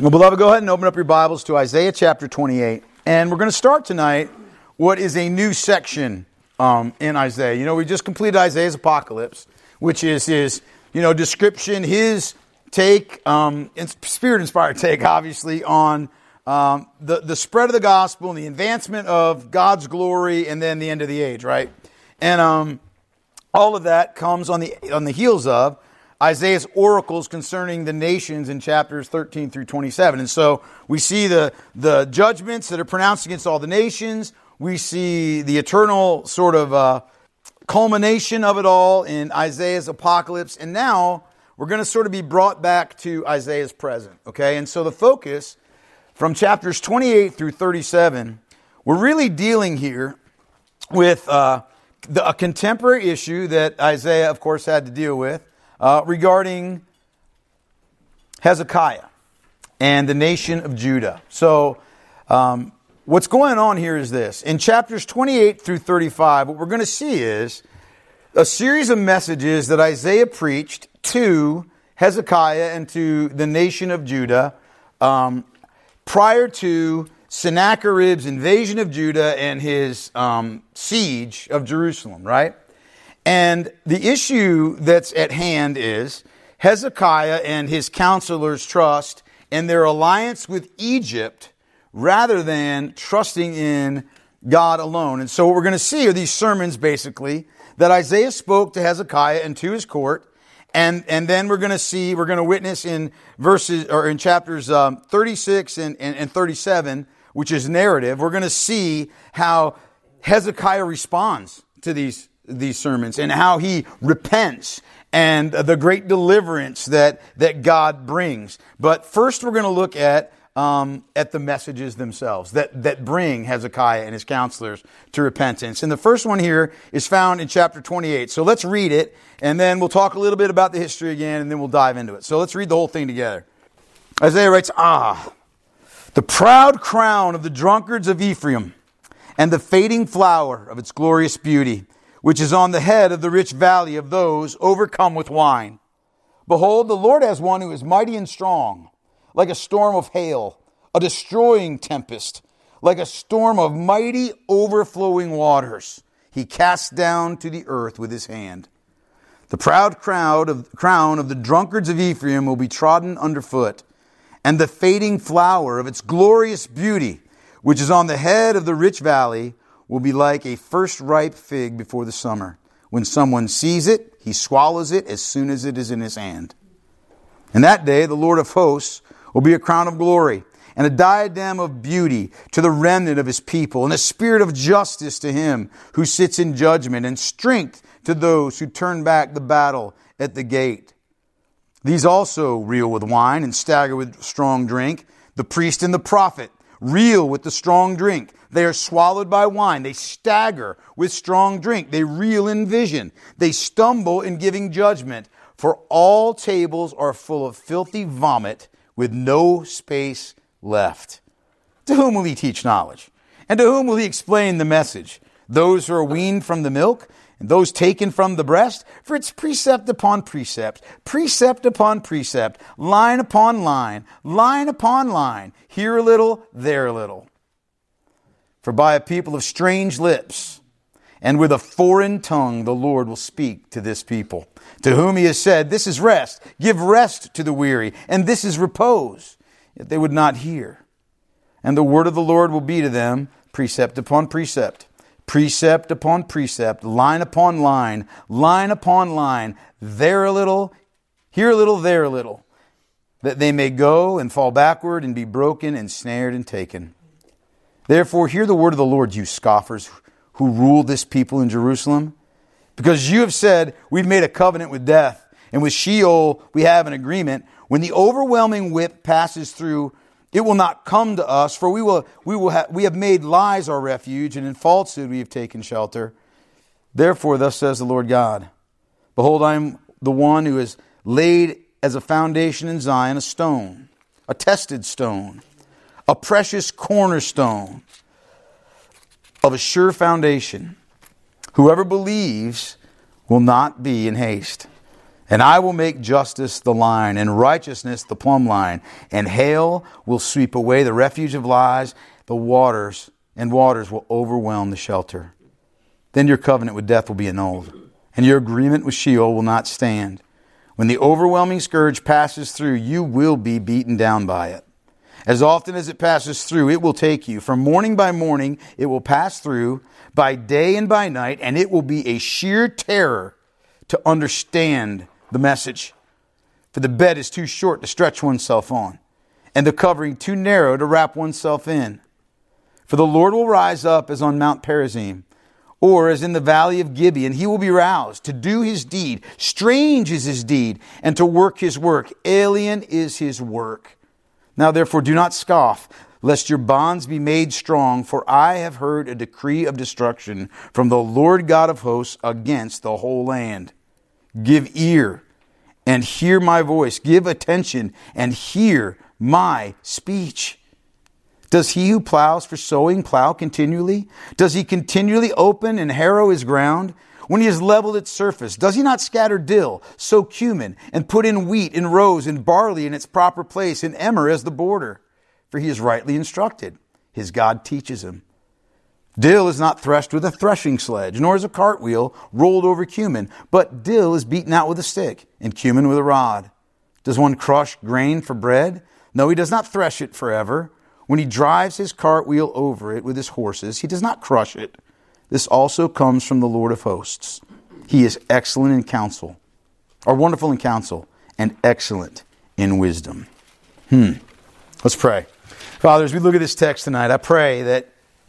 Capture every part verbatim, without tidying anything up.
Well, beloved, go ahead and open up your Bibles to Isaiah chapter twenty-eight. And we're going to start tonight what is a new section um, in Isaiah. You know, we just completed Isaiah's Apocalypse, which is his, you know, description, his take, um, Spirit-inspired take, obviously, on um, the, the spread of the gospel and the advancement of God's glory and then the end of the age, right? And um, all of that comes on the on the heels of Isaiah's oracles concerning the nations in chapters thirteen through twenty-seven. And so we see the, the judgments that are pronounced against all the nations. We see the eternal sort of uh, culmination of it all in Isaiah's apocalypse. And now we're going to sort of be brought back to Isaiah's present. Okay, and so the focus from chapters twenty-eight through thirty-seven, we're really dealing here with uh, the, a contemporary issue that Isaiah, of course, had to deal with. Uh, regarding Hezekiah and the nation of Judah. So, um, what's going on here is this. In chapters twenty-eight through thirty-five, what we're going to see is a series of messages that Isaiah preached to Hezekiah and to the nation of Judah um, prior to Sennacherib's invasion of Judah and his um, siege of Jerusalem, right? And the issue that's at hand is Hezekiah and his counselors' trust in their alliance with Egypt rather than trusting in God alone. And so what we're going to see are these sermons, basically, that Isaiah spoke to Hezekiah and to his court. And, and then we're going to see, we're going to witness in verses, or in chapters um, thirty-six and, and, and thirty-seven, which is narrative, we're going to see how Hezekiah responds to these these sermons and how he repents and the great deliverance that, that God brings. But first we're going to look at um, at the messages themselves that, that bring Hezekiah and his counselors to repentance. And the first one here is found in chapter twenty-eight. So let's read it, and then we'll talk a little bit about the history again, and then we'll dive into it. So let's read the whole thing together. Isaiah writes, Ah, the proud crown of the drunkards of Ephraim and the fading flower of its glorious beauty, which is on the head of the rich valley of those overcome with wine. Behold, the Lord has one who is mighty and strong, like a storm of hail, a destroying tempest, like a storm of mighty overflowing waters. He casts down to the earth with his hand. The proud crowd of, crown of the drunkards of Ephraim will be trodden underfoot, and the fading flower of its glorious beauty, which is on the head of the rich valley, will be like a first ripe fig before the summer. When someone sees it, he swallows it as soon as it is in his hand. And that day, the Lord of hosts will be a crown of glory and a diadem of beauty to the remnant of his people, and a spirit of justice to him who sits in judgment, and strength to those who turn back the battle at the gate. These also reel with wine and stagger with strong drink. The priest and the prophet reel with the strong drink. They are swallowed by wine. They stagger with strong drink. They reel in vision. They stumble in giving judgment. For all tables are full of filthy vomit with no space left. To whom will he teach knowledge? And to whom will he explain the message? Those who are weaned from the milk and those taken from the breast? For it's precept upon precept, precept upon precept, line upon line, line upon line, here a little, there a little. For by a people of strange lips and with a foreign tongue the Lord will speak to this people, to whom he has said, this is rest, give rest to the weary, and this is repose. Yet they would not hear. And the word of the Lord will be to them precept upon precept, precept upon precept, line upon line, line upon line, there a little, here a little, there a little, that they may go and fall backward and be broken and snared and taken. Therefore, hear the word of the Lord, you scoffers who rule this people in Jerusalem. Because you have said, we've made a covenant with death, and with Sheol we have an agreement. When the overwhelming whip passes through, it will not come to us, for we will we will ha- we have made lies our refuge, and in falsehood we have taken shelter. Therefore, thus says the Lord God, behold, I am the one who has laid as a foundation in Zion a stone, a tested stone, a precious cornerstone of a sure foundation. Whoever believes will not be in haste. And I will make justice the line, and righteousness the plumb line. And hail will sweep away the refuge of lies. The waters and waters will overwhelm the shelter. Then your covenant with death will be annulled, and your agreement with Sheol will not stand. When the overwhelming scourge passes through, you will be beaten down by it. As often as it passes through, it will take you. From morning by morning, it will pass through, by day and by night, and it will be a sheer terror to understand the message. For the bed is too short to stretch oneself on, and the covering too narrow to wrap oneself in. For the Lord will rise up as on Mount Perazim, or as in the valley of Gibeon. He will be roused to do his deed. Strange is his deed, and to work his work. Alien is his work. Now therefore do not scoff, lest your bonds be made strong. For I have heard a decree of destruction from the Lord God of hosts against the whole land. Give ear and hear my voice. Give attention and hear my speech. Does he who plows for sowing plow continually? Does he continually open and harrow his ground? When he has leveled its surface, does he not scatter dill, sow cumin, and put in wheat in rows, and barley in its proper place, and emmer as the border? For he is rightly instructed. His God teaches him. Dill is not threshed with a threshing sledge, nor is a cartwheel rolled over cumin, but dill is beaten out with a stick, and cumin with a rod. Does one crush grain for bread? No, he does not thresh it forever. When he drives his cartwheel over it with his horses, he does not crush it. This also comes from the Lord of hosts. He is excellent in counsel, or wonderful in counsel, and excellent in wisdom. Hmm. Let's pray. Father, as we look at this text tonight, I pray that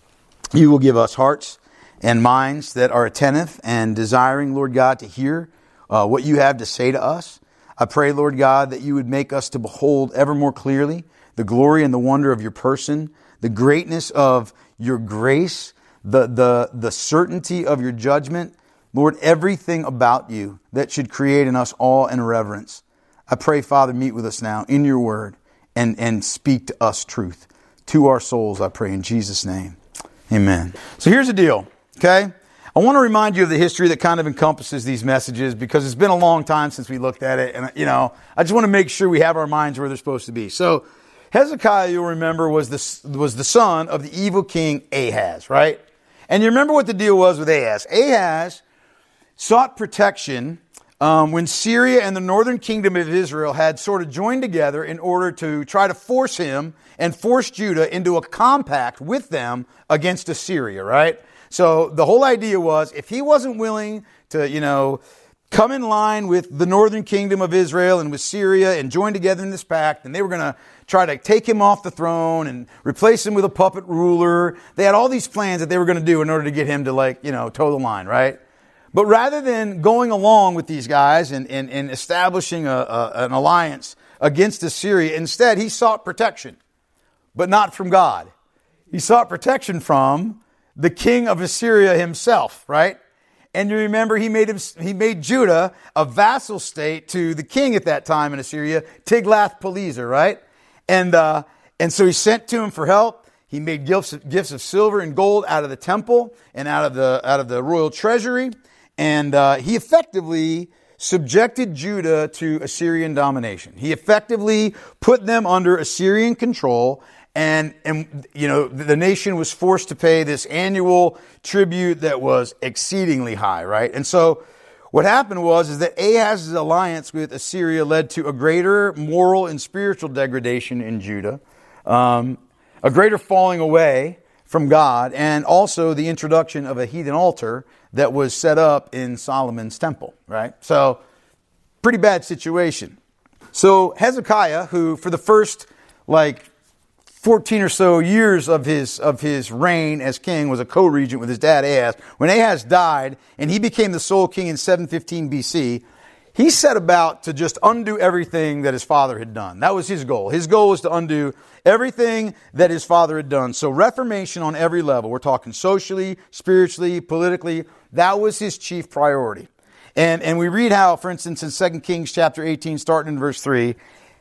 you will give us hearts and minds that are attentive and desiring, Lord God, to hear uh, what you have to say to us. I pray, Lord God, that you would make us to behold ever more clearly the glory and the wonder of your person, the greatness of your grace, the, the, the certainty of your judgment. Lord, everything about you that should create in us awe and reverence. I pray, Father, meet with us now in your word and, and speak to us truth. To our souls, I pray in Jesus' name. Amen. So here's the deal, okay? I want to remind you of the history that kind of encompasses these messages because it's been a long time since we looked at it. And, you know, I just want to make sure we have our minds where they're supposed to be. So Hezekiah, you'll remember, was the, was the son of the evil king Ahaz, right? And you remember what the deal was with Ahaz. Ahaz sought protection um, when Syria and the northern kingdom of Israel had sort of joined together in order to try to force him and force Judah into a compact with them against Assyria, right? So the whole idea was if he wasn't willing to, you know, come in line with the northern kingdom of Israel and with Syria and join together in this pact, and they were going to try to take him off the throne and replace him with a puppet ruler. They had all these plans that they were going to do in order to get him to, like, you know, toe the line, right? But rather than going along with these guys and, and, and establishing a, a, an alliance against Assyria, instead he sought protection, but not from God. He sought protection from the king of Assyria himself, right? And you remember he made him, he made Judah a vassal state to the king at that time in Assyria, Tiglath-Pileser, right? And uh, and so he sent to him for help. He made gifts gifts of silver and gold out of the temple and out of the out of the royal treasury, and uh, he effectively subjected Judah to Assyrian domination. He effectively put them under Assyrian control. And, and, you know, the nation was forced to pay this annual tribute that was exceedingly high, right? And so what happened was, is that Ahaz's alliance with Assyria led to a greater moral and spiritual degradation in Judah, um, a greater falling away from God, and also the introduction of a heathen altar that was set up in Solomon's temple, right? So, pretty bad situation. So, Hezekiah, who for the first, like, fourteen or so years of his of his reign as king was a co-regent with his dad Ahaz. When Ahaz died and he became the sole king in seven fifteen B C, he set about to just undo everything that his father had done. That was his goal. His goal was to undo everything that his father had done. So reformation on every level. We're talking socially, spiritually, politically. That was his chief priority. And and we read how, for instance, in Second Kings chapter eighteen, starting in verse three,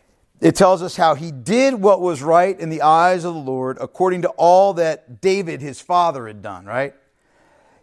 it tells us how he did what was right in the eyes of the Lord according to all that David, his father, had done, right?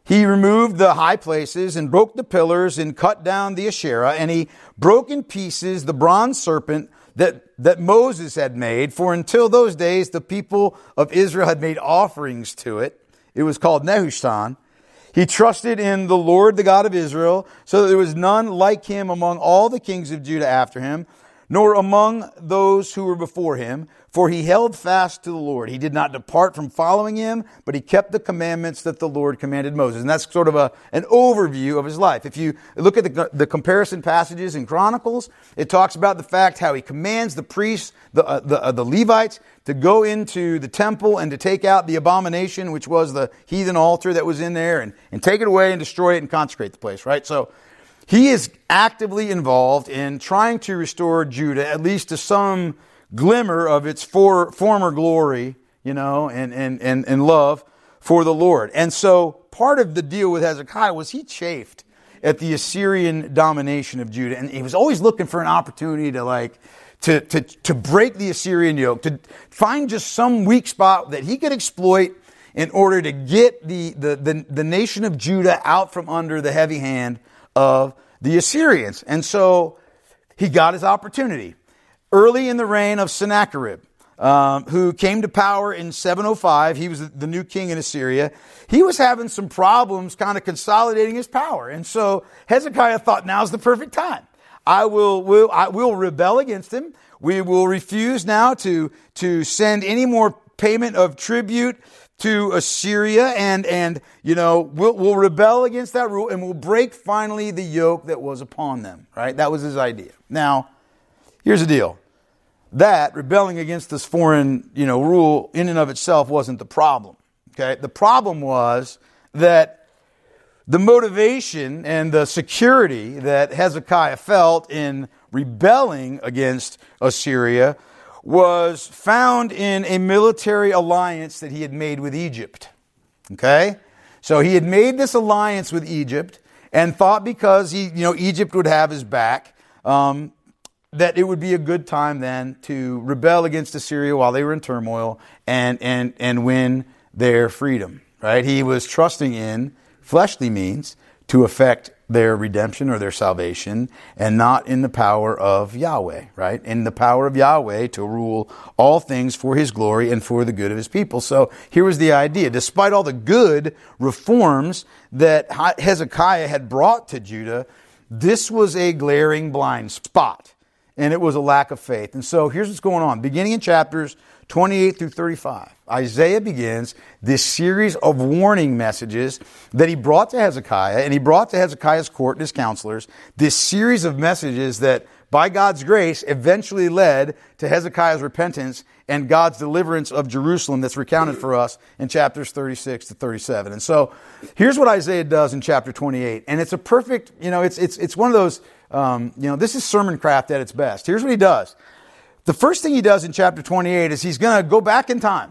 he removed the high places and broke the pillars and cut down the Asherah, and he broke in pieces the bronze serpent that, that Moses had made. For until those days, the people of Israel had made offerings to it. It was called Nehushtan. He trusted in the Lord, the God of Israel, so that there was none like him among all the kings of Judah after him, nor among those who were before him. For he held fast to the Lord. He did not depart from following him, but he kept the commandments that the Lord commanded Moses. And that's sort of a, an overview of his life. If you look at the, the comparison passages in Chronicles, it talks about the fact how he commands the priests, the, uh, the, uh, the Levites, to go into the temple and to take out the abomination, which was the heathen altar that was in there, and, and take it away and destroy it and consecrate the place, right? So he is actively involved in trying to restore Judah, at least to some glimmer of its for, former glory, you know, and, and, and, and love for the Lord. And so part of the deal with Hezekiah was he chafed at the Assyrian domination of Judah. And he was always looking for an opportunity to like, to, to, to break the Assyrian yoke, to find just some weak spot that he could exploit in order to get the, the, the, the nation of Judah out from under the heavy hand of the Assyrians. And so he got his opportunity. Early in the reign of Sennacherib, um, who came to power in seven oh five, he was the new king in Assyria. He was having some problems kind of consolidating his power. And so Hezekiah thought, now's the perfect time. I will, will, I will rebel against him. We will refuse now to, to send any more payment of tribute to Assyria, and, and, you know, we'll, we'll rebel against that rule, and we'll break finally the yoke that was upon them, right? That was his idea. Now, here's the deal. That, rebelling against this foreign, you know, rule in and of itself wasn't the problem. Okay? The problem was that the motivation and the security that Hezekiah felt in rebelling against Assyria was found in a military alliance that he had made with Egypt. Okay? So he had made this alliance with Egypt and thought because he, you know, Egypt would have his back, um, that it would be a good time then to rebel against Assyria while they were in turmoil and, and, and win their freedom, right? He was trusting in fleshly means to effect their redemption or their salvation, and not in the power of Yahweh, right? In the power of Yahweh to rule all things for his glory and for the good of his people. So here was the idea. Despite all the good reforms that Hezekiah had brought to Judah, this was a glaring blind spot. And it was a lack of faith. And so here's what's going on. Beginning in chapters twenty-eight through thirty-five, Isaiah begins this series of warning messages that he brought to Hezekiah, and he brought to Hezekiah's court and his counselors, this series of messages that, by God's grace, eventually led to Hezekiah's repentance and God's deliverance of Jerusalem that's recounted for us in chapters thirty-six to thirty-seven. And so here's what Isaiah does in chapter twenty-eight. And it's a perfect, you know, it's it's it's one of those, um, you know, this is sermon craft at its best. Here's what he does. The first thing he does in chapter twenty-eight is he's going to go back in time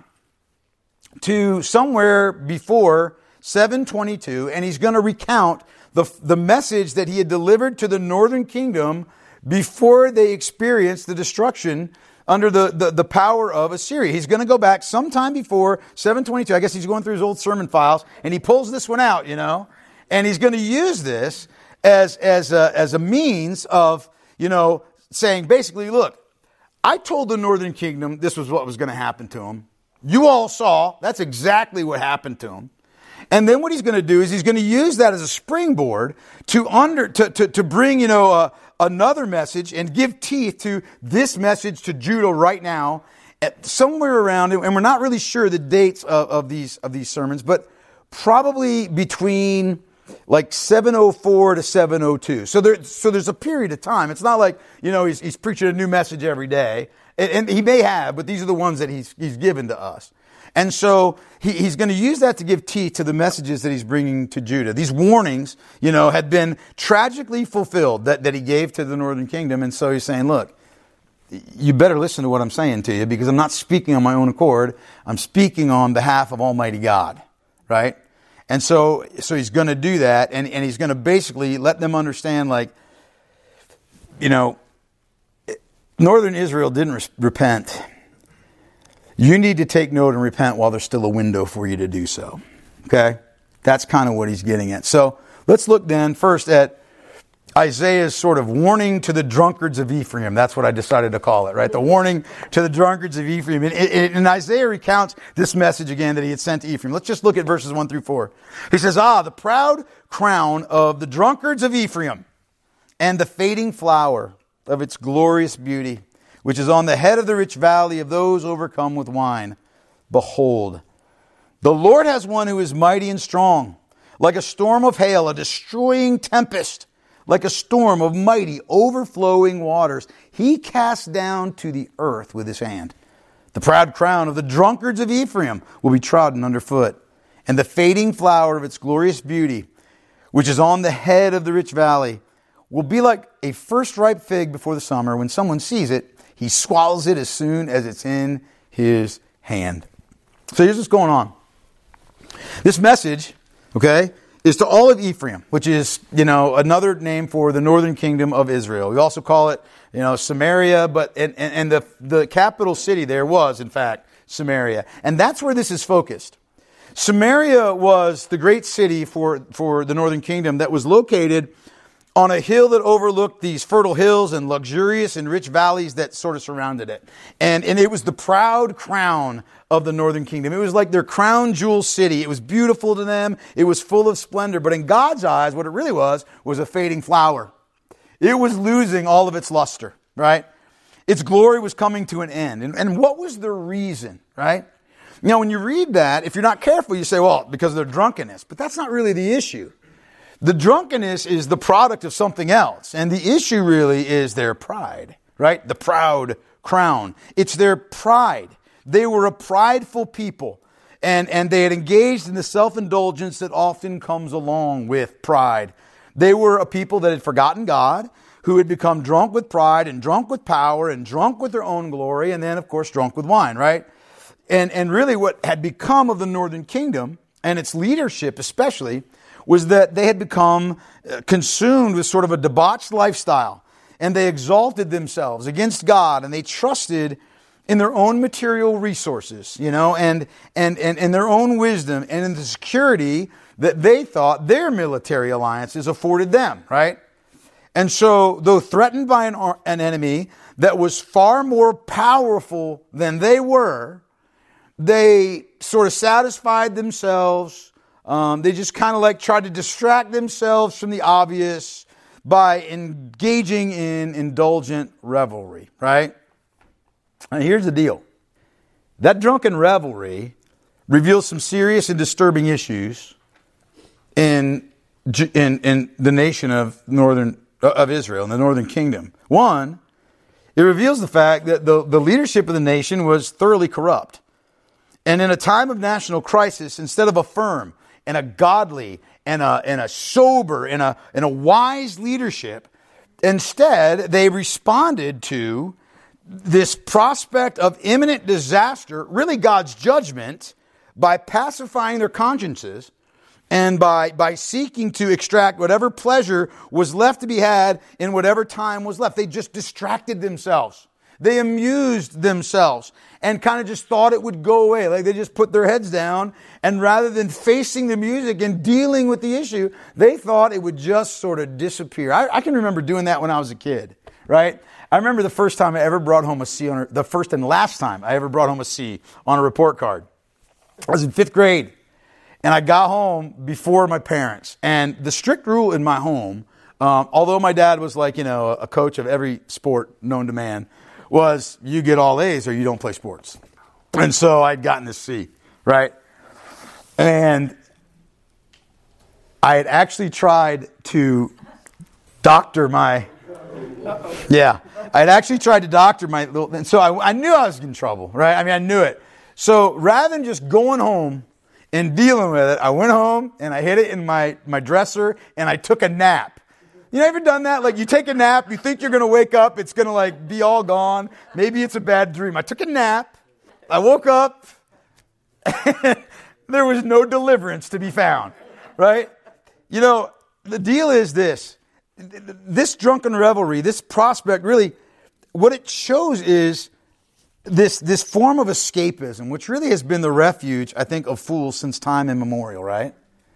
to somewhere before seven twenty-two, and he's going to recount the, the message that he had delivered to the northern kingdom before they experienced the destruction under the, the, the power of Assyria. He's going to go back sometime before seven twenty-two. I guess he's going through his old sermon files, and he pulls this one out, you know, and he's going to use this as, as, a, as a means of, you know, saying basically, look, I told the northern kingdom this was what was going to happen to them. You all saw, that's exactly what happened to them. And then what he's going to do is he's going to use that as a springboard to under to to, to bring, you know, uh, another message and give teeth to this message to Judah right now, at somewhere around, and we're not really sure the dates of, of these of these sermons, but probably between like seven oh four to seven oh two. So there, so there's a period of time. It's not like, you know, he's, he's preaching a new message every day. And, and he may have, but these are the ones that he's, he's given to us. And so he, he's going to use that to give teeth to the messages that he's bringing to Judah. These warnings, you know, had been tragically fulfilled that, that he gave to the northern kingdom. And so he's saying, look, you better listen to what I'm saying to you, because I'm not speaking on my own accord. I'm speaking on behalf of Almighty God, right? And so, so he's going to do that, and, and he's going to basically let them understand, like, you know, northern Israel didn't re- repent. You need to take note and repent while there's still a window for you to do so. Okay? That's kind of what he's getting at. So let's look then first at Isaiah's sort of warning to the drunkards of Ephraim. That's what I decided to call it, right? The warning to the drunkards of Ephraim. And, and, and Isaiah recounts this message again that he had sent to Ephraim. Let's just look at verses one through four. He says, Ah, the proud crown of the drunkards of Ephraim and the fading flower of its glorious beauty, which is on the head of the rich valley of those overcome with wine. Behold, the Lord has one who is mighty and strong, like a storm of hail, a destroying tempest, like a storm of mighty overflowing waters. He casts down to the earth with his hand. The proud crown of the drunkards of Ephraim will be trodden underfoot, and the fading flower of its glorious beauty, which is on the head of the rich valley, will be like a first ripe fig before the summer. When someone sees it, he swallows it as soon as it's in his hand. So here's what's going on. This message, okay, is to all of Ephraim, which is, you know, another name for the northern kingdom of Israel. We also call it, you know, Samaria, but and, and, and the the capital city there was, in fact, Samaria. And that's where this is focused. Samaria was the great city for, for the northern kingdom that was located on a hill that overlooked these fertile hills and luxurious and rich valleys that sort of surrounded it. And, and it was the proud crown of the northern kingdom. It was like their crown jewel city. It was beautiful to them. It was full of splendor. But in God's eyes, what it really was, was a fading flower. It was losing all of its luster, right? Its glory was coming to an end. And, and what was the reason, right? Now, when you read that, if you're not careful, you say, well, because of their drunkenness. But that's not really the issue. The drunkenness is the product of something else. And the issue really is their pride, right? The proud crown. It's their pride. They were a prideful people. And, and they had engaged in the self-indulgence that often comes along with pride. They were a people that had forgotten God, who had become drunk with pride and drunk with power and drunk with their own glory. And then, of course, drunk with wine, right? And, and really what had become of the northern kingdom and its leadership especially was that they had become consumed with sort of a debauched lifestyle. And they exalted themselves against God, and they trusted in their own material resources, you know, and, and, and, and their own wisdom and in the security that they thought their military alliances afforded them, right? And so, though threatened by an, an enemy that was far more powerful than they were, they sort of satisfied themselves. Um, they just kind of like tried to distract themselves from the obvious by engaging in indulgent revelry, right? And here's the deal. That drunken revelry reveals some serious and disturbing issues in, in, in the nation of northern of Israel, in the northern kingdom. One, it reveals the fact that the, the leadership of the nation was thoroughly corrupt. And in a time of national crisis, instead of a firm and a godly and a, and a sober and a, and a wise leadership, instead they responded to this prospect of imminent disaster, really God's judgment, by pacifying their consciences and by, by seeking to extract whatever pleasure was left to be had in whatever time was left. They just distracted themselves. They amused themselves and kind of just thought it would go away. Like they just put their heads down, and rather than facing the music and dealing with the issue, they thought it would just sort of disappear. I, I can remember doing that when I was a kid, right? I remember the first time I ever brought home a C on a, the first and last time I ever brought home a C on a report card. I was in fifth grade, and I got home before my parents. And the strict rule in my home, um, although my dad was like, you know, a coach of every sport known to man, was you get all A's or you don't play sports. And so I'd gotten this C, right? And I had actually tried to doctor my, yeah, I had actually tried to doctor my little, and so I, I knew I was in trouble, right? I mean, I knew it. So rather than just going home and dealing with it, I went home and I hid it in my, my dresser and I took a nap. You ever done that? Like you take a nap, you think you're going to wake up, it's going to like be all gone. Maybe it's a bad dream. I took a nap, I woke up, and there was no deliverance to be found, right? You know, the deal is this. This drunken revelry, this prospect really, what it shows is this, this form of escapism, which really has been the refuge, I think, of fools since time immemorial, right?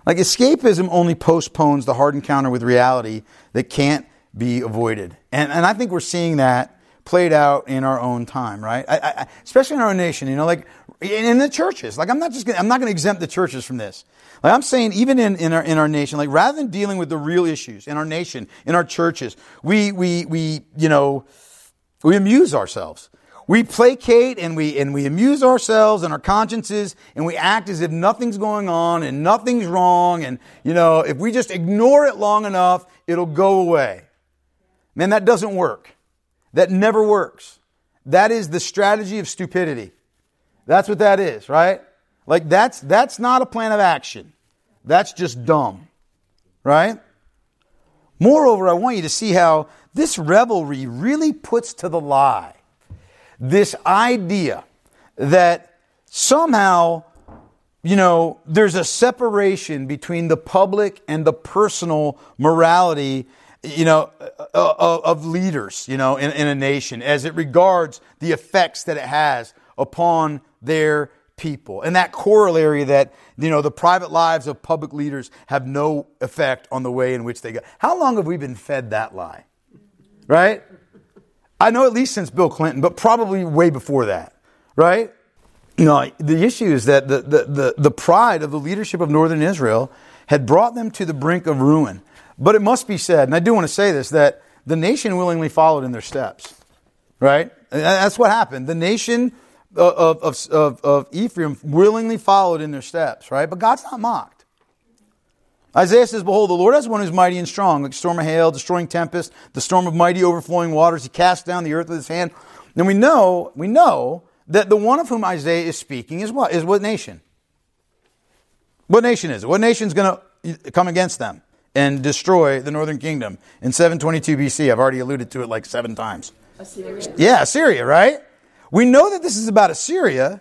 Like escapism only postpones the hard encounter with reality that can't be avoided. And and I think we're seeing that played out in our own time, right? I, I, especially in our nation, you know, like in, in the churches. Like I'm not just gonna, I'm not going to exempt the churches from this. Like I'm saying, even in, in our in our nation, like rather than dealing with the real issues in our nation, in our churches, we we we you know we amuse ourselves. We placate and we and we amuse ourselves and our consciences, and we act as if nothing's going on and nothing's wrong, and you know if we just ignore it long enough, it'll go away. Man, that doesn't work. That never works. That is the strategy of stupidity. That's what that is, right? Like that's that's not a plan of action. That's just dumb, right? Moreover, I want you to see how this revelry really puts to the lie this idea that somehow, you know, there's a separation between the public and the personal morality, you know, of, of leaders, you know, in, in a nation as it regards the effects that it has upon their people. And that corollary that, you know, the private lives of public leaders have no effect on the way in which they go. How long have we been fed that lie? Right? I know at least since Bill Clinton, but probably way before that, right? You know, the issue is that the, the, the, the pride of the leadership of Northern Israel had brought them to the brink of ruin. But it must be said, and I do want to say this, that the nation willingly followed in their steps, right? And that's what happened. The nation of, of, of, of Ephraim willingly followed in their steps, right? But God's not mocked. Isaiah says, behold, the Lord has one who's mighty and strong, like storm of hail, destroying tempest, the storm of mighty overflowing waters. He cast down the earth with his hand. And we know, we know that the one of whom Isaiah is speaking is what? Is what nation? What nation is it? What nation's going to come against them and destroy the northern kingdom in seven twenty-two B C? I've already alluded to it like seven times. Assyria. Yeah, Assyria, right? We know that this is about Assyria,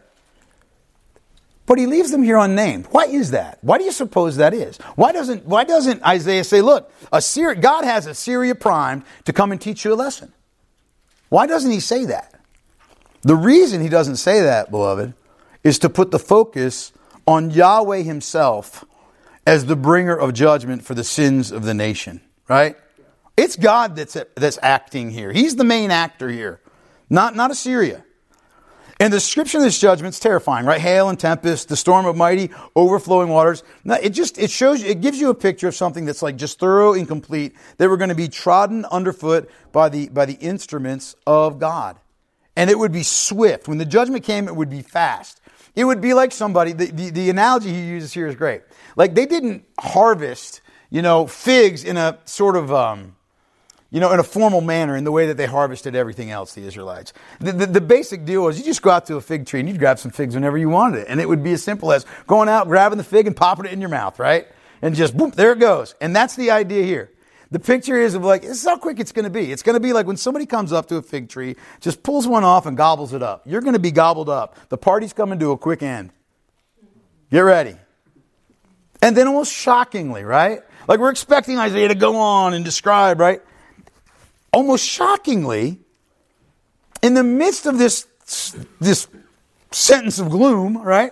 but he leaves them here unnamed. Why is that? Why do you suppose that is? Why doesn't Why doesn't Isaiah say, look, Assyria, God has Assyria primed to come and teach you a lesson? Why doesn't he say that? The reason he doesn't say that, beloved, is to put the focus on Yahweh himself as the bringer of judgment for the sins of the nation, right? It's God that's that's acting here. He's the main actor here, not, not Assyria. And the description of this judgment is terrifying, right? Hail and tempest, the storm of mighty overflowing waters. Now, it just, it shows you, it gives you a picture of something that's like just thorough and complete. They were going to be trodden underfoot by the, by the instruments of God. And it would be swift. When the judgment came, it would be fast. It would be like somebody, the, the, the analogy he uses here is great. Like they didn't harvest, you know, figs in a sort of, um, you know, in a formal manner in the way that they harvested everything else, the Israelites. The, the, the basic deal was you just go out to a fig tree and you'd grab some figs whenever you wanted it. And it would be as simple as going out, grabbing the fig and popping it in your mouth, right? And just, boom, there it goes. And that's the idea here. The picture is of like, this is how quick it's going to be. It's going to be like when somebody comes up to a fig tree, just pulls one off and gobbles it up. You're going to be gobbled up. The party's coming to a quick end. Get ready. And then almost shockingly, right? Like we're expecting Isaiah to go on and describe, right? Almost shockingly, in the midst of this, this sentence of gloom, right?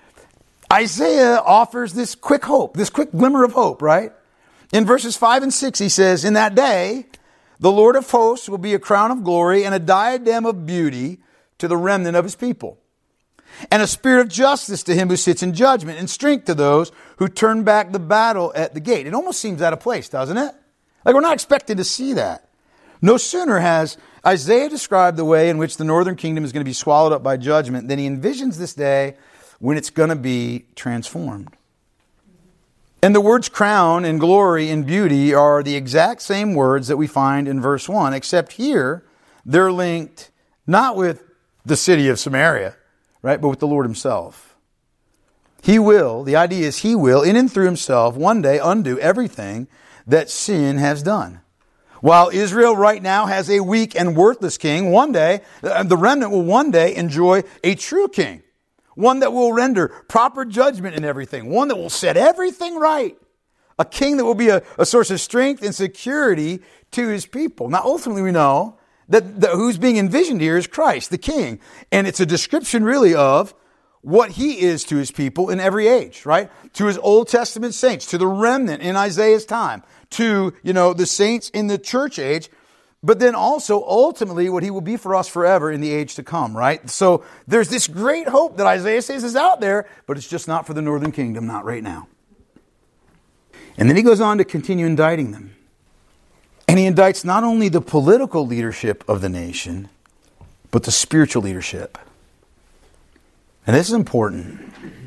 Isaiah offers this quick hope, this quick glimmer of hope, right? In verses five and six, he says, in that day, the Lord of hosts will be a crown of glory and a diadem of beauty to the remnant of his people, and a spirit of justice to him who sits in judgment, and strength to those who turn back the battle at the gate. It almost seems out of place, doesn't it? Like we're not expected to see that. No sooner has Isaiah described the way in which the northern kingdom is going to be swallowed up by judgment than he envisions this day when it's going to be transformed. And the words crown and glory and beauty are the exact same words that we find in verse one, except here they're linked not with the city of Samaria, right, but with the Lord himself. He will, the idea is he will, in and through himself, one day undo everything that sin has done. While Israel right now has a weak and worthless king, one day, the remnant will one day enjoy a true king. One that will render proper judgment in everything. One that will set everything right. A king that will be a, a source of strength and security to his people. Now, ultimately, we know that, that who's being envisioned here is Christ, the king. And it's a description really of what he is to his people in every age, right? To his Old Testament saints, to the remnant in Isaiah's time, to, you know, the saints in the church age, but then also ultimately what he will be for us forever in the age to come, right? So there's this great hope that Isaiah says is out there, but it's just not for the northern kingdom, not right now. And then he goes on to continue indicting them. And he indicts not only the political leadership of the nation, but the spiritual leadership. And this is important.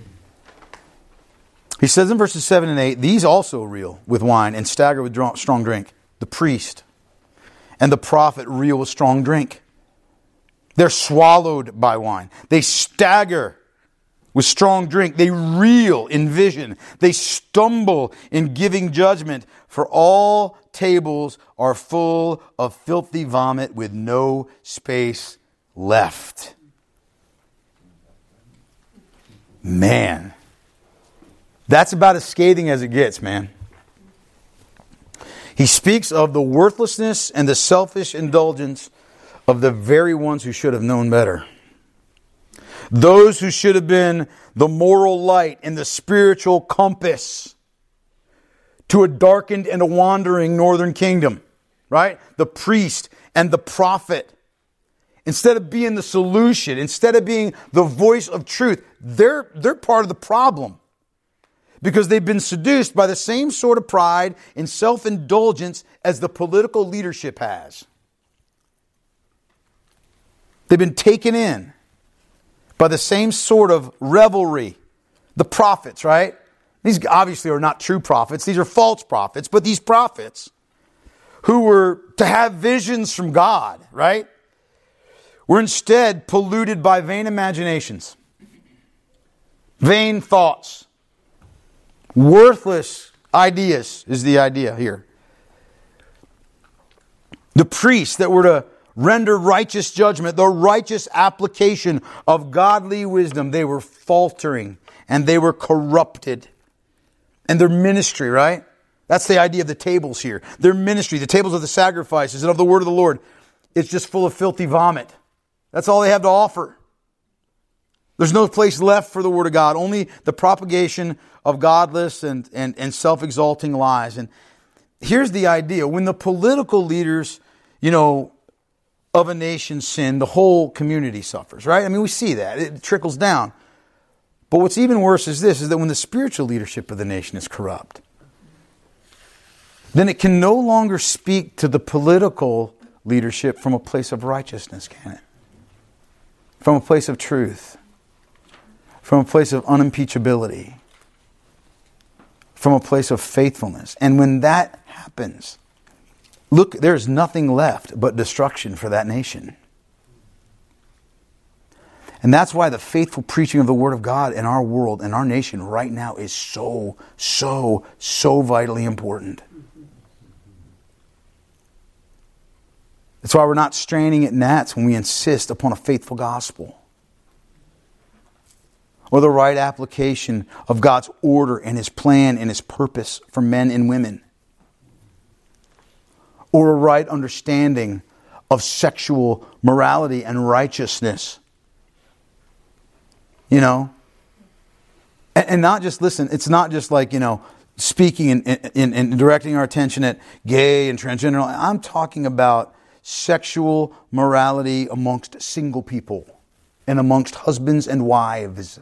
He says in verses seven and eight, these also reel with wine and stagger with strong drink. The priest and the prophet reel with strong drink. They're swallowed by wine. They stagger with strong drink. They reel in vision. They stumble in giving judgment. For all tables are full of filthy vomit with no space left. Man, that's about as scathing as it gets, man. He speaks of the worthlessness and the selfish indulgence of the very ones who should have known better. Those who should have been the moral light and the spiritual compass to a darkened and a wandering northern kingdom, right? The priest and the prophet. Instead of being the solution, instead of being the voice of truth, they're, they're part of the problem. Because they've been seduced by the same sort of pride and self-indulgence as the political leadership has. They've been taken in by the same sort of revelry. The prophets, right? These obviously are not true prophets. These are false prophets. But these prophets who were to have visions from God, right? Were instead polluted by vain imaginations, vain thoughts, worthless ideas is the idea here. The priests that were to render righteous judgment, the righteous application of godly wisdom, they were faltering and they were corrupted. And their ministry, right? That's the idea of the tables here. Their ministry, the tables of the sacrifices and of the word of the Lord, it's just full of filthy vomit. That's all they have to offer. There's no place left for the Word of God. Only the propagation of godless and, and, and self-exalting lies. And here's the idea. When the political leaders, you know, of a nation sin, the whole community suffers, right? I mean, we see that. It trickles down. But what's even worse is this, is that when the spiritual leadership of the nation is corrupt, then it can no longer speak to the political leadership from a place of righteousness, can it? From a place of truth. From a place of unimpeachability. From a place of faithfulness. And when that happens, look, there's nothing left but destruction for that nation. And that's why the faithful preaching of the Word of God in our world, in our nation right now is so, so, so vitally important. That's why we're not straining at gnats when we insist upon a faithful gospel. Or the right application of God's order and His plan and His purpose for men and women. Or a right understanding of sexual morality and righteousness. You know? And, and not just, listen, it's not just like, you know, speaking and, and, and directing our attention at gay and transgender. I'm talking about sexual morality amongst single people and amongst husbands and wives.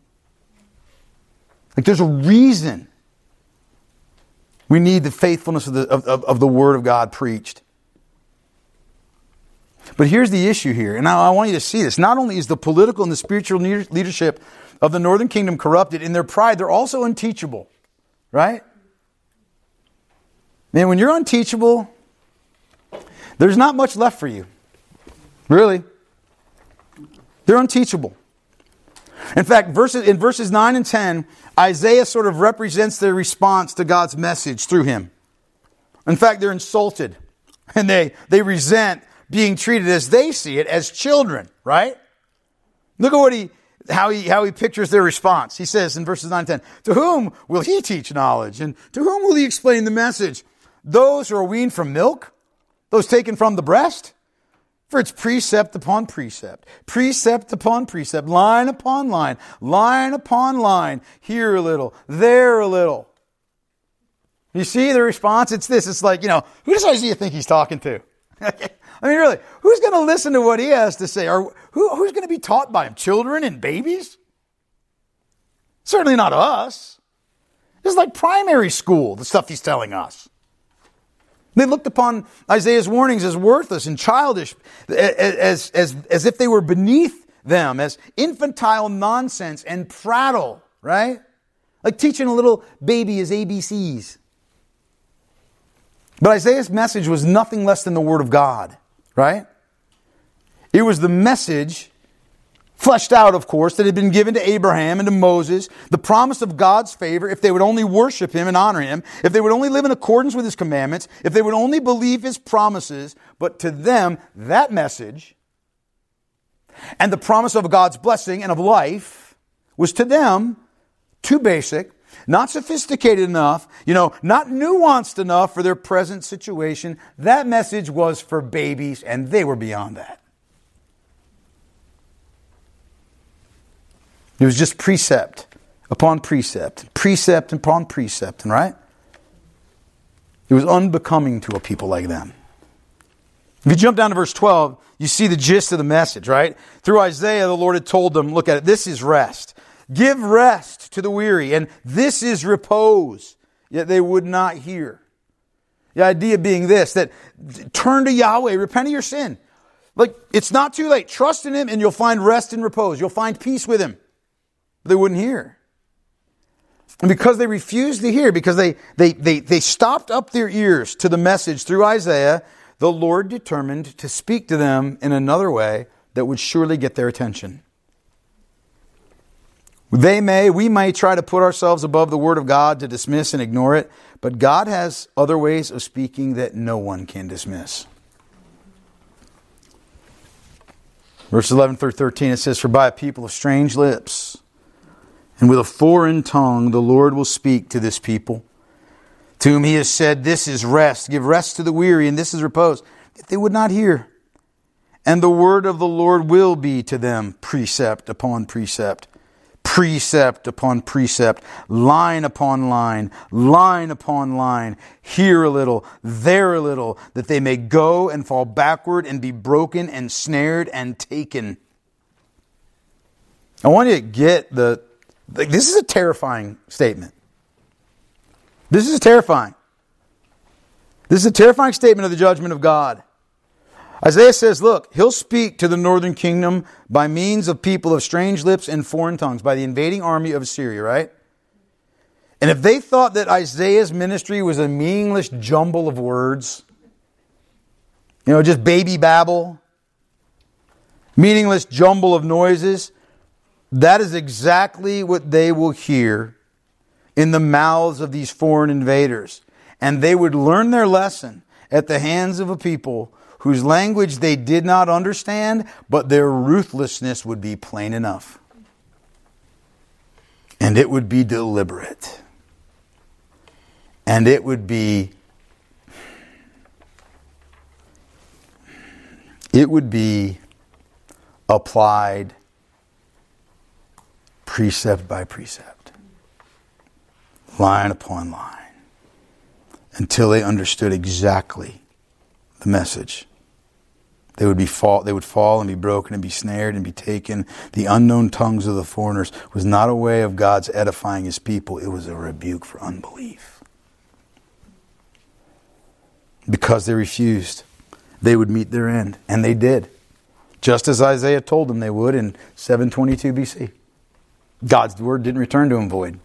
Like there's a reason we need the faithfulness of the, of, of the Word of God preached. But here's the issue here, and I, I want you to see this. Not only is the political and the spiritual leadership of the northern kingdom corrupted in their pride, they're also unteachable. Right? Man, when you're unteachable, there's not much left for you. Really. They're unteachable. In fact, verses, in verses nine and ten, Isaiah sort of represents their response to God's message through him. In fact, they're insulted. And they, they resent being treated as they see it, as children, right? Look at what he, how he, how he pictures their response. He says in verses nine and ten, to whom will he teach knowledge? And to whom will he explain the message? Those who are weaned from milk? Those taken from the breast? For it's precept upon precept, precept upon precept, line upon line, line upon line, here a little, there a little. You see the response? It's this. It's like, you know, who does Isaiah think he's talking to? I mean, really, who's going to listen to what he has to say? Or who, who's going to be taught by him? Children and babies? Certainly not us. This is like primary school, the stuff he's telling us. They looked upon Isaiah's warnings as worthless and childish, as, as, as if they were beneath them, as infantile nonsense and prattle, right? Like teaching a little baby his A B Cs. But Isaiah's message was nothing less than the Word of God, right? It was the message, fleshed out, of course, that had been given to Abraham and to Moses, the promise of God's favor if they would only worship Him and honor Him, if they would only live in accordance with His commandments, if they would only believe His promises. But to them, that message and the promise of God's blessing and of life was to them too basic, not sophisticated enough, you know, not nuanced enough for their present situation. That message was for babies, and they were beyond that. It was just precept upon precept, precept upon precept, right? It was unbecoming to a people like them. If you jump down to verse twelve, you see the gist of the message, right? Through Isaiah, the Lord had told them, look at it, this is rest. Give rest to the weary, and this is repose. Yet they would not hear. The idea being this, that turn to Yahweh, repent of your sin. Like, it's not too late. Trust in Him and you'll find rest and repose. You'll find peace with Him. But they wouldn't hear. And because they refused to hear, because they, they, they, they stopped up their ears to the message through Isaiah, the Lord determined to speak to them in another way that would surely get their attention. They may, we may try to put ourselves above the Word of God to dismiss and ignore it, but God has other ways of speaking that no one can dismiss. Verse eleven through thirteen, it says, For by a people of strange lips and with a foreign tongue the Lord will speak to this people, to whom He has said, This is rest, give rest to the weary, and this is repose. Yet they would not hear. And the word of the Lord will be to them precept upon precept, precept upon precept, line upon line, line upon line, here a little, there a little, that they may go and fall backward and be broken and snared and taken. I want you to get the, like, this is a terrifying statement. This is terrifying. This is a terrifying statement of the judgment of God. Isaiah says, look, He'll speak to the northern kingdom by means of people of strange lips and foreign tongues, by the invading army of Assyria, right? And if they thought that Isaiah's ministry was a meaningless jumble of words, you know, just baby babble, meaningless jumble of noises, that is exactly what they will hear in the mouths of these foreign invaders. And they would learn their lesson at the hands of a people whose language they did not understand, but their ruthlessness would be plain enough. And it would be deliberate. And it would be, it would be applied precept by precept, line upon line, until they understood exactly the message. They would be fall, they would fall and be broken and be snared and be taken. The unknown tongues of the foreigners was not a way of God's edifying His people. It was a rebuke for unbelief. Because they refused, they would meet their end. And they did. Just as Isaiah told them they would in seven twenty-two B C. God's word didn't return to Him void.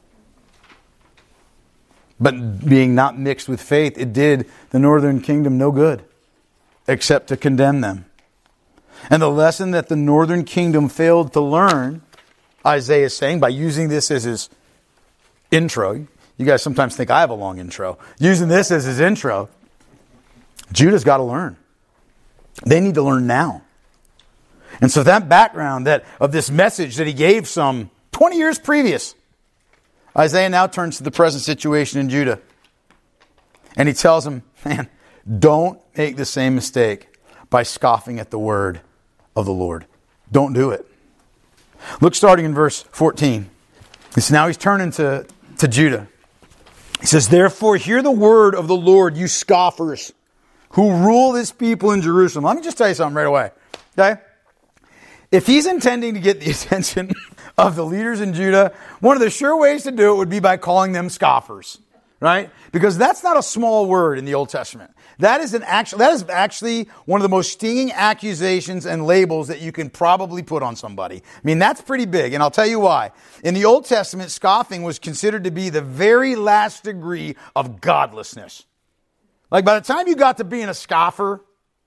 But being not mixed with faith, it did the northern kingdom no good, except to condemn them. And the lesson that the northern kingdom failed to learn, Isaiah is saying, by using this as his intro. You guys sometimes think I have a long intro. Using this as his intro, Judah's got to learn. They need to learn now. And so that background that of this message that he gave some twenty years previous, Isaiah now turns to the present situation in Judah. And he tells them, man, don't make the same mistake. by scoffing at the word of the Lord. Don't do it. Look, starting in verse fourteen. So now he's turning to, to Judah. He says, therefore, hear the word of the Lord, you scoffers, who rule this people in Jerusalem. Let me just tell you something right away. Okay? If he's intending to get the attention of the leaders in Judah, one of the sure ways to do it would be by calling them scoffers. Right? Because that's not a small word in the Old Testament. That is an actual, that is actually one of the most stinging accusations and labels that you can probably put on somebody. I mean, that's pretty big, and I'll tell you why. In the Old Testament, scoffing was considered to be the very last degree of godlessness. Like, by the time you got to being a scoffer,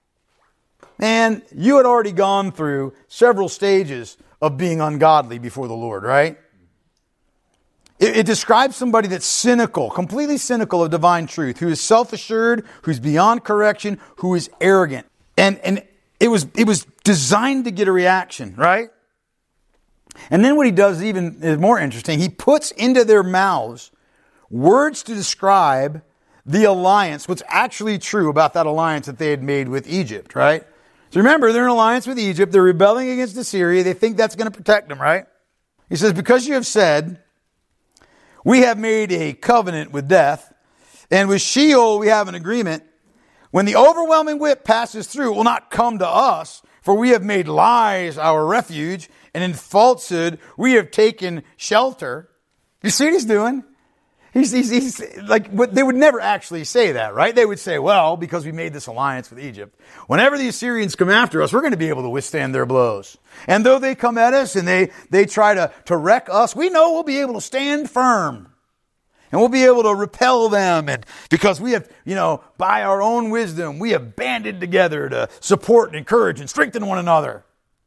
man, you had already gone through several stages of being ungodly before the Lord, right? It, it describes somebody that's cynical, completely cynical of divine truth, who is self-assured, who's beyond correction, who is arrogant. And, and it was, it was designed to get a reaction, right? And then what he does even is more interesting. He puts into their mouths words to describe the alliance, what's actually true about that alliance that they had made with Egypt, right? So remember, they're in alliance with Egypt. They're rebelling against Assyria. They think that's going to protect them, right? He says, because you have said, we have made a covenant with death, and with Sheol we have an agreement. When the overwhelming whip passes through, it will not come to us, for we have made lies our refuge, and in falsehood we have taken shelter. You see what he's doing? He's, he's, he's like, but they would never actually say that, right? They would say, well, because we made this alliance with Egypt, whenever the Assyrians come after us, we're going to be able to withstand their blows. And though they come at us and they, they try to, to wreck us, we know we'll be able to stand firm. And we'll be able to repel them. And because we have, you know, by our own wisdom, we have banded together to support and encourage and strengthen one another.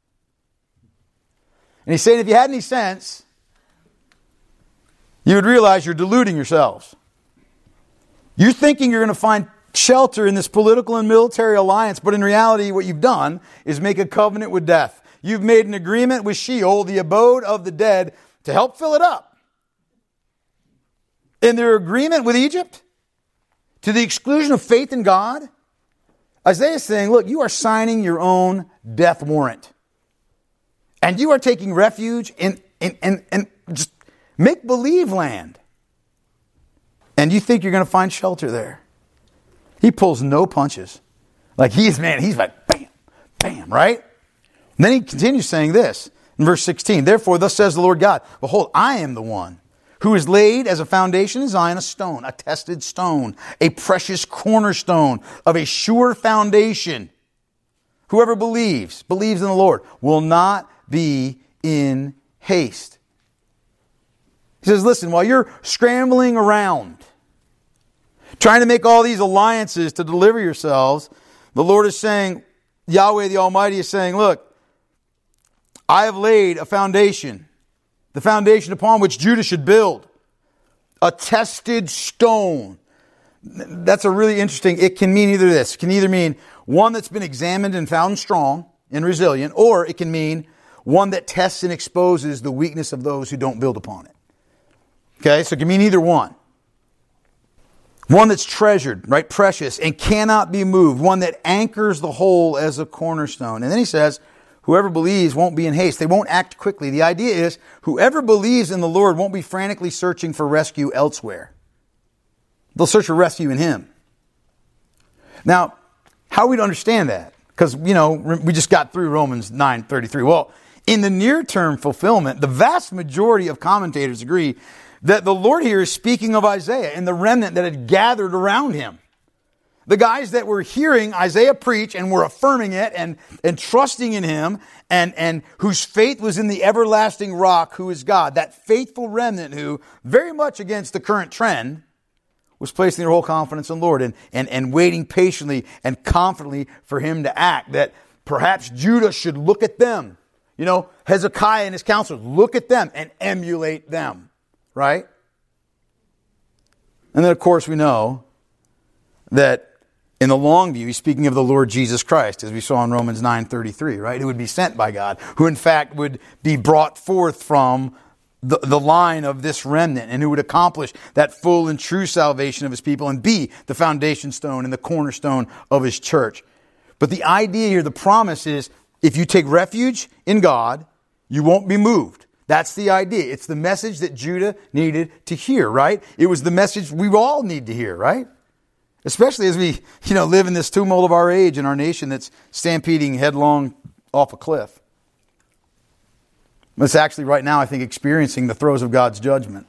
And he's saying, if you had any sense, you would realize you're deluding yourselves. You're thinking you're going to find shelter in this political and military alliance, but in reality, what you've done is make a covenant with death. You've made an agreement with Sheol, the abode of the dead, to help fill it up. In their agreement with Egypt, to the exclusion of faith in God, Isaiah is saying, look, you are signing your own death warrant. And you are taking refuge in, in, in, in just make-believe land. And you think you're going to find shelter there. He pulls no punches. Like he's, man, he's like, bam, bam, right? And then he continues saying this in verse sixteen. Therefore, thus says the Lord God, behold, I am the one who is laid as a foundation in Zion, a stone, a tested stone, a precious cornerstone of a sure foundation. Whoever believes, believes in the Lord, will not be in haste. He says, listen, while you're scrambling around, trying to make all these alliances to deliver yourselves, the Lord is saying, Yahweh the Almighty is saying, look, I have laid a foundation, the foundation upon which Judah should build, a tested stone. That's a really interesting, it can mean either this. It can either mean one that's been examined and found strong and resilient, or it can mean one that tests and exposes the weakness of those who don't build upon it. Okay, so it can mean either one. One that's treasured, right, precious, and cannot be moved. One that anchors the whole as a cornerstone. And then he says, whoever believes won't be in haste. They won't act quickly. The idea is, whoever believes in the Lord won't be frantically searching for rescue elsewhere. They'll search for rescue in Him. Now, how are we to understand that? Because, you know, we just got through Romans nine thirty-three. Well, in the near-term fulfillment, the vast majority of commentators agree that the Lord here is speaking of Isaiah and the remnant that had gathered around him. The guys that were hearing Isaiah preach and were affirming it and, and trusting in him and, and whose faith was in the everlasting rock who is God. That faithful remnant who, very much against the current trend, was placing their whole confidence in the Lord and, and, and waiting patiently and confidently for Him to act. That perhaps Judah should look at them. You know, Hezekiah and his counselors, look at them and emulate them. Right? And then, of course, we know that in the long view, he's speaking of the Lord Jesus Christ, as we saw in Romans nine thirty-three, right? Who would be sent by God, who in fact would be brought forth from the, the line of this remnant and who would accomplish that full and true salvation of His people and be the foundation stone and the cornerstone of His church. But the idea here, the promise is, if you take refuge in God, you won't be moved. That's the idea. It's the message that Judah needed to hear, right? It was the message we all need to hear, right? Especially as we, you know, live in this tumult of our age and our nation that's stampeding headlong off a cliff. It's actually right now, I think, experiencing the throes of God's judgment.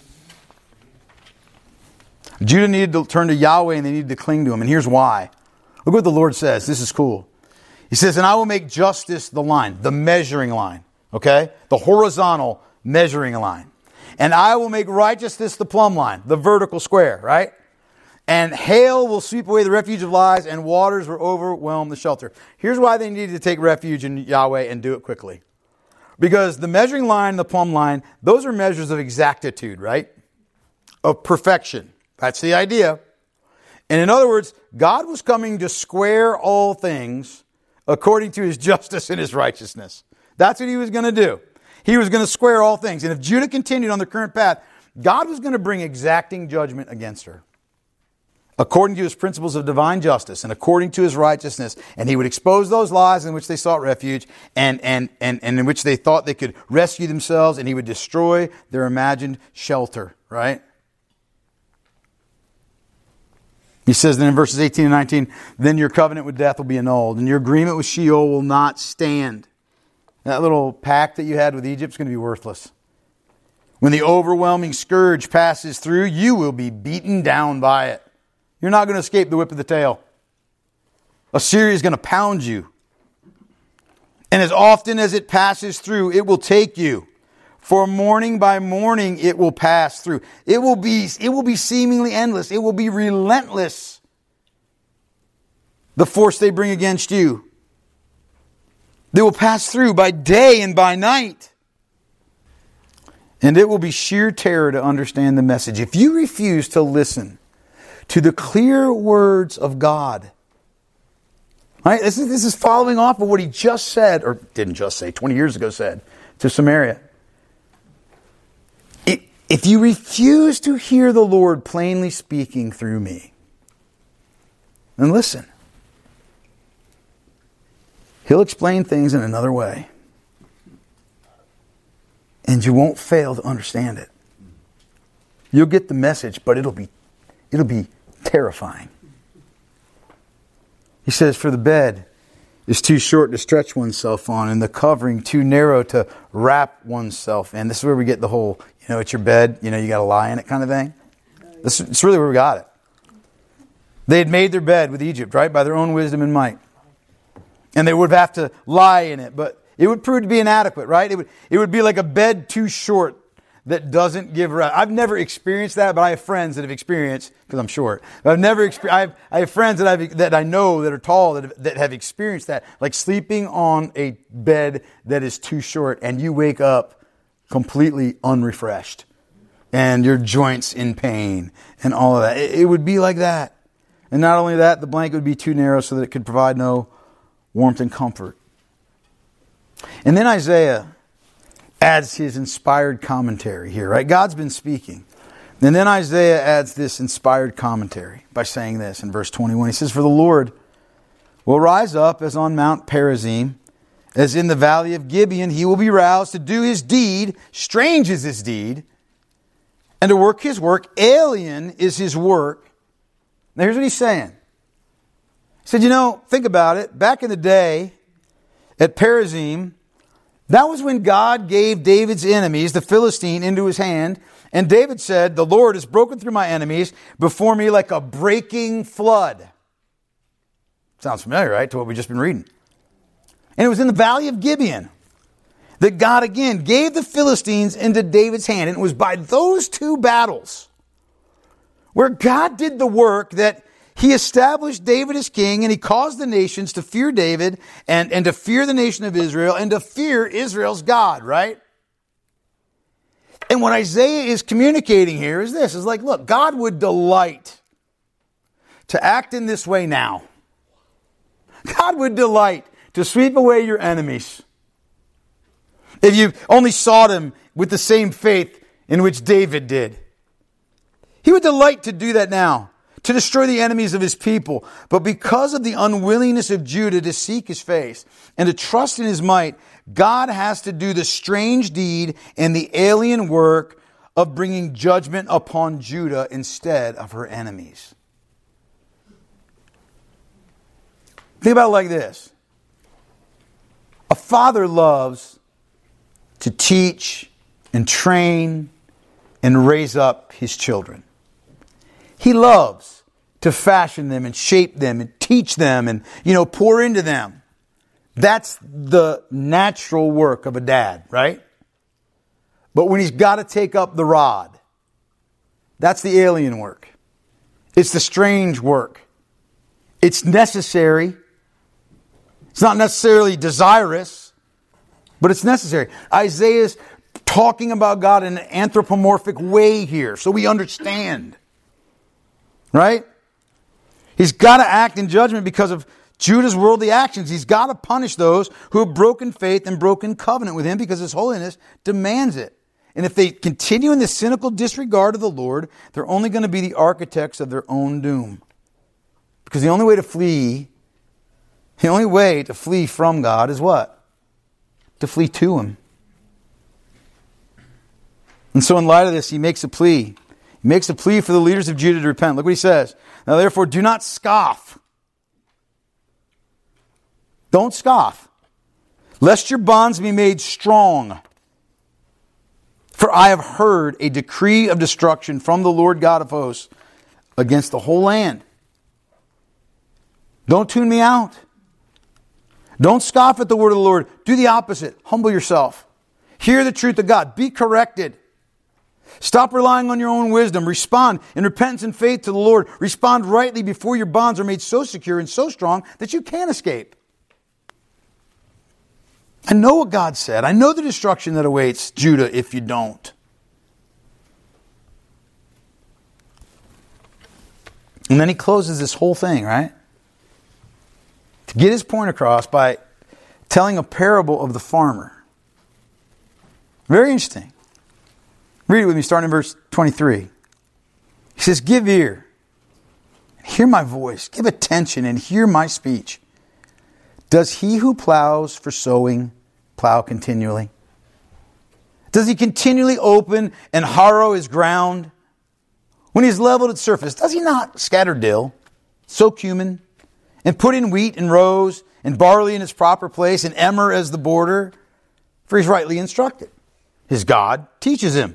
Judah needed to turn to Yahweh and they needed to cling to Him. And here's why. Look what the Lord says. This is cool. He says, and I will make justice the line, the measuring line. Okay? The horizontal measuring line. And I will make righteousness the plumb line, the vertical square, right? And hail will sweep away the refuge of lies, and waters will overwhelm the shelter. Here's why they needed to take refuge in Yahweh and do it quickly. Because the measuring line and the plumb line, those are measures of exactitude, right? Of perfection. That's the idea. And in other words, God was coming to square all things according to His justice and His righteousness. That's what He was going to do. He was going to square all things. And if Judah continued on the current path, God was going to bring exacting judgment against her, according to His principles of divine justice and according to His righteousness. And He would expose those lies in which they sought refuge and, and, and, and in which they thought they could rescue themselves, and He would destroy their imagined shelter, right? He says then in verses eighteen and nineteen, then your covenant with death will be annulled, and your agreement with Sheol will not stand. That little pact that you had with Egypt is going to be worthless. When the overwhelming scourge passes through, you will be beaten down by it. You're not going to escape the whip of the tail. Assyria is going to pound you. And as often as it passes through, it will take you. For morning by morning it will pass through. It will be, it will be seemingly endless. It will be relentless. The force they bring against you. They will pass through by day and by night. And it will be sheer terror to understand the message. If you refuse to listen to the clear words of God, right? This is, this is following off of what He just said, or didn't just say, twenty years ago said, to Samaria. If you refuse to hear the Lord plainly speaking through me, then listen. He'll explain things in another way. And you won't fail to understand it. You'll get the message, but it'll be, it'll be terrifying. He says, for the bed is too short to stretch oneself on, and the covering too narrow to wrap oneself in. This is where we get the whole, you know, it's your bed, you know, you got to lie in it kind of thing. This is really where we got it. They had made their bed with Egypt, right, by their own wisdom and might. And they would have to lie in it, but it would prove to be inadequate, right? It would, it would be like a bed too short that doesn't give rest. I've never experienced that, but I have friends that have experienced, because I'm short. But I've never experienced, I have, I have friends that I've, that I know that are tall that have, that have experienced that. Like sleeping on a bed that is too short and you wake up completely unrefreshed and your joints in pain and all of that. It, it would be like that. And not only that, the blanket would be too narrow so that it could provide no warmth and comfort. And then Isaiah adds his inspired commentary here, right? God's been speaking. And then Isaiah adds this inspired commentary by saying this in verse twenty-one. He says, for the Lord will rise up as on Mount Perazim, as in the valley of Gibeon. He will be roused to do His deed. Strange is His deed. And to work His work. Alien is His work. Now here's what he's saying. He said, you know, think about it. Back in the day at Perazim, that was when God gave David's enemies, the Philistine, into his hand. And David said, the Lord has broken through my enemies before me like a breaking flood. Sounds familiar, right, to what we've just been reading. And it was in the valley of Gibeon that God again gave the Philistines into David's hand. And it was by those two battles where God did the work that He established David as king, and He caused the nations to fear David and, and to fear the nation of Israel and to fear Israel's God, right? And what Isaiah is communicating here is this. Is like, look, God would delight to act in this way now. God would delight to sweep away your enemies. If you only sought Him with the same faith in which David did. He would delight to do that now. to destroy the enemies of his people. But because of the unwillingness of Judah to seek his face and to trust in his might, God has to do the strange deed and the alien work of bringing judgment upon Judah instead of her enemies. Think about it like this. A father loves to teach and train and raise up his children. He loves to fashion them and shape them and teach them and, you know, pour into them. That's the natural work of a dad, right? But when he's got to take up the rod, that's the alien work. It's the strange work. It's necessary. It's not necessarily desirous, but it's necessary. Isaiah's talking about God in an anthropomorphic way here, so we understand. Right? He's got to act in judgment because of Judah's worldly actions. He's got to punish those who have broken faith and broken covenant with him because his holiness demands it. And if they continue in this cynical disregard of the Lord, they're only going to be the architects of their own doom. Because the only way to flee, the only way to flee from God is what? To flee to him. And so in light of this, he makes a plea. He makes a plea for the leaders of Judah to repent. Look what he says. Now therefore, do not scoff. Don't scoff, lest your bonds be made strong. For I have heard a decree of destruction from the Lord God of hosts against the whole land. Don't tune me out. Don't scoff at the word of the Lord. Do the opposite. Humble yourself. Hear the truth of God. Be corrected. Stop relying on your own wisdom. Respond in repentance and faith to the Lord. Respond rightly before your bonds are made so secure and so strong that you can't escape. I know what God said. I know the destruction that awaits Judah if you don't. And then he closes this whole thing, right? To get his point across by telling a parable of the farmer. Very interesting. Read it with me, starting in verse twenty-three. He says, give ear, hear my voice, give attention and hear my speech. Does he who plows for sowing plow continually? Does he continually open and harrow his ground? When he has leveled its surface, does he not scatter dill, sow cumin, and put in wheat and rows, and barley in its proper place, and emmer as the border? For he's rightly instructed. His God teaches him.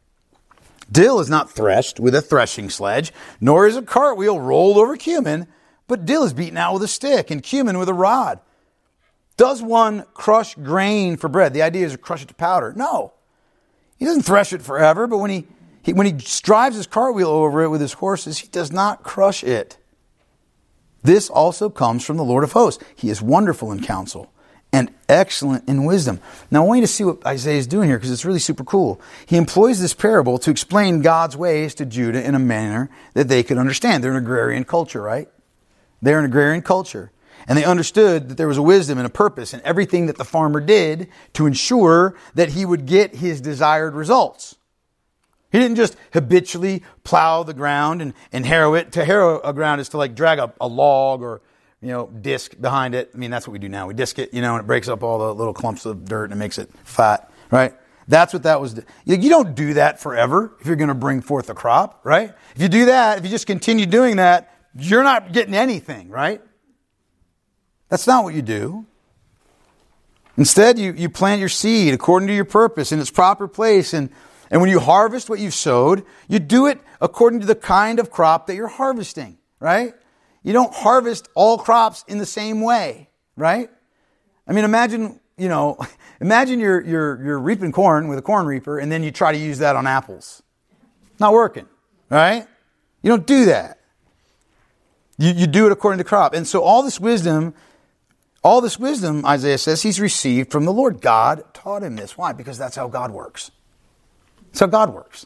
Dill is not threshed with a threshing sledge, nor is a cartwheel rolled over cumin, but dill is beaten out with a stick, and cumin with a rod. Does one crush grain for bread? The idea is to crush it to powder. No. He doesn't thresh it forever, but when he, he when he drives his cartwheel over it with his horses, he does not crush it. This also comes from the Lord of hosts. He is wonderful in counsel and excellent in wisdom. Now I want you to see what Isaiah is doing here because it's really super cool. He employs this parable to explain God's ways to Judah in a manner that they could understand. They're an agrarian culture, right? They're an agrarian culture. And they understood that there was a wisdom and a purpose in everything that the farmer did to ensure that he would get his desired results. He didn't just habitually plow the ground and, and harrow it. To harrow a ground is to like drag a, a log or, you know, disc behind it. I mean, that's what we do now. We disc it, you know, and it breaks up all the little clumps of dirt and it makes it fat, right? That's what that was. You don't do that forever if you're going to bring forth a crop, right? If you do that, if you just continue doing that, you're not getting anything, right? That's not what you do. Instead, you, you plant your seed according to your purpose in its proper place. And, and when you harvest what you've sowed, you do it according to the kind of crop that you're harvesting, right? You don't harvest all crops in the same way, right? I mean, imagine, you know, imagine you're, you're, you're reaping corn with a corn reaper and then you try to use that on apples. Not working, right? You don't do that. You, you do it according to crop. And so all this wisdom, all this wisdom, Isaiah says, he's received from the Lord. God taught him this. Why? Because that's how God works. That's how God works.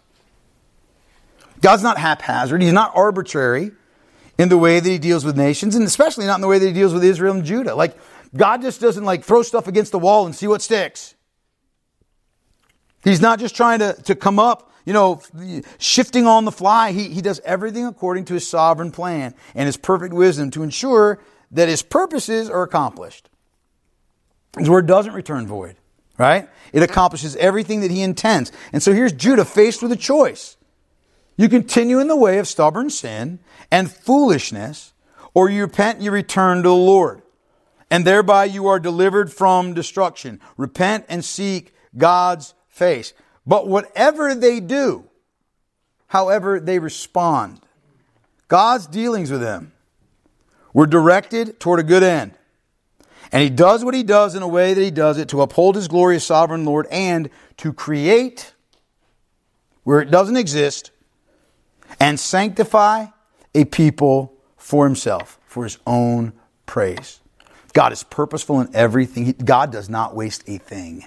God's not haphazard. He's not arbitrary in the way that he deals with nations, and especially not in the way that he deals with Israel and Judah. Like, God just doesn't like throw stuff against the wall and see what sticks. He's not just trying to, to come up, you know, shifting on the fly. He, he does everything according to his sovereign plan and his perfect wisdom to ensure that his purposes are accomplished. His word doesn't return void, right? It accomplishes everything that he intends. And so here's Judah faced with a choice. You continue in the way of stubborn sin and foolishness, or you repent and you return to the Lord. And thereby you are delivered from destruction. Repent and seek God's face. But whatever they do, however they respond, God's dealings with them were directed toward a good end. And he does what he does in a way that he does it to uphold his glorious sovereign Lord and to create where it doesn't exist and sanctify a people for himself, for his own praise. God is purposeful in everything. God does not waste a thing.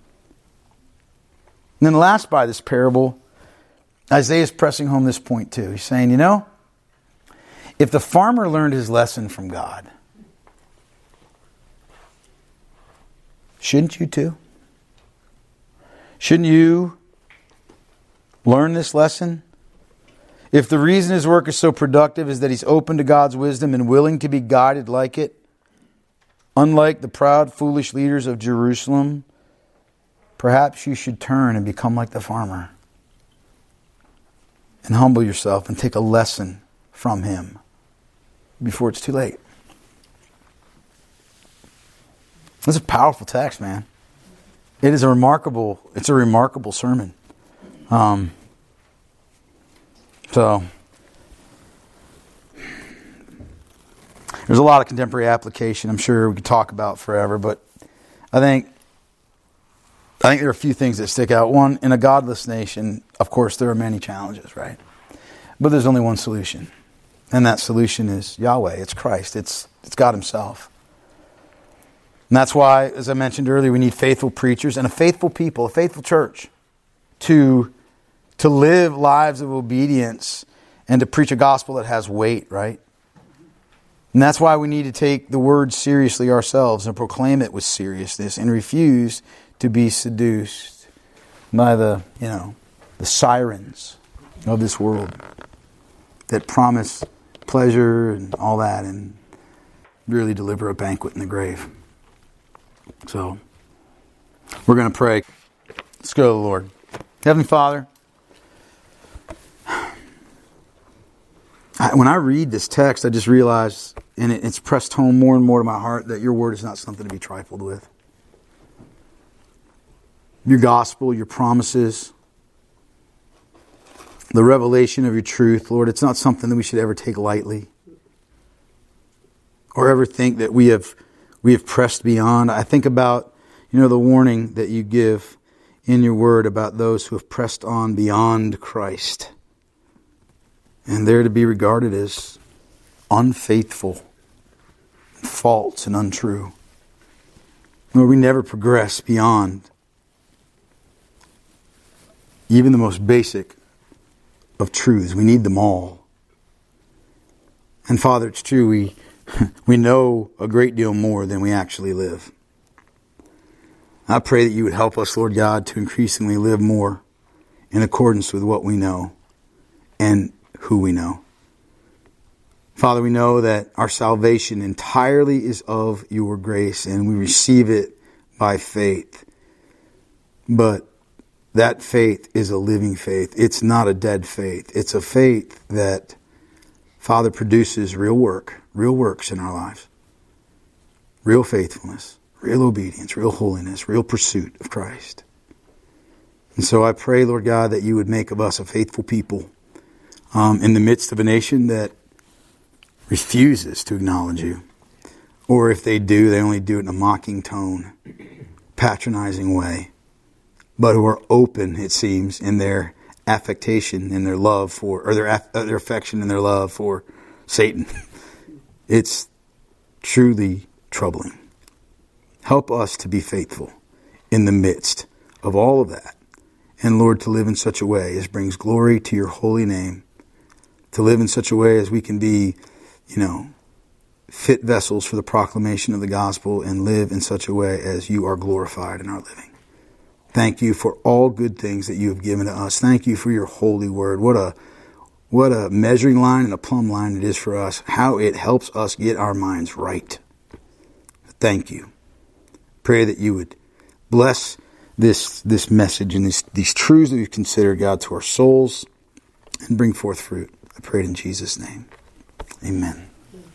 And then last by this parable, Isaiah is pressing home this point too. He's saying, you know, if the farmer learned his lesson from God, shouldn't you too? Shouldn't you learn this lesson? If the reason his work is so productive is that he's open to God's wisdom and willing to be guided like it, unlike the proud, foolish leaders of Jerusalem, perhaps you should turn and become like the farmer and humble yourself and take a lesson from him before it's too late. This is a powerful text, man. It is a remarkable, it's a remarkable sermon. Um, so, there's a lot of contemporary application I'm sure we could talk about forever, but I think I think there are a few things that stick out. One, in a godless nation, of course, there are many challenges, right? But there's only one solution. And that solution is Yahweh. It's Christ. It's it's God himself. And that's why, as I mentioned earlier, we need faithful preachers and a faithful people, a faithful church to, to live lives of obedience and to preach a gospel that has weight, right? And that's why we need to take the word seriously ourselves and proclaim it with seriousness and refuse to be seduced by the, you know, the sirens of this world that promise pleasure and all that and really deliver a banquet in the grave. So, we're going to pray. Let's go to the Lord. Heavenly Father, I, when I read this text, I just realize, and it, it's pressed home more and more to my heart, that your word is not something to be trifled with. Your gospel, your promises, the revelation of your truth, Lord, it's not something that we should ever take lightly or ever think that we have we have pressed beyond. I think about, you know, the warning that you give in your word about those who have pressed on beyond Christ. And they're to be regarded as unfaithful, false, and untrue. Lord, we never progress beyond even the most basic of truths. We need them all. And Father, it's true, we we know a great deal more than we actually live. I pray that you would help us, Lord God, to increasingly live more in accordance with what we know and who we know. Father, we know that our salvation entirely is of your grace and we receive it by faith. But that faith is a living faith. It's not a dead faith. It's a faith that, Father, produces real work, real works in our lives. Real faithfulness, real obedience, real holiness, real pursuit of Christ. And so I pray, Lord God, that you would make of us a faithful people um, in the midst of a nation that refuses to acknowledge you. Or if they do, they only do it in a mocking tone, patronizing way. But who are open, it seems, in their affectation, in their love for, or their aff- their affection and their love for Satan. It's truly troubling. Help us to be faithful in the midst of all of that. And Lord, to live in such a way as brings glory to your holy name. To live in such a way as we can be, you know, fit vessels for the proclamation of the gospel and live in such a way as you are glorified in our living. Thank you for all good things that you have given to us. Thank you for your holy word. What a what a measuring line and a plumb line it is for us. How it helps us get our minds right. Thank you. Pray that you would bless this this message and these, these truths that we've considered, God, to our souls and bring forth fruit. I pray it in Jesus' name. Amen.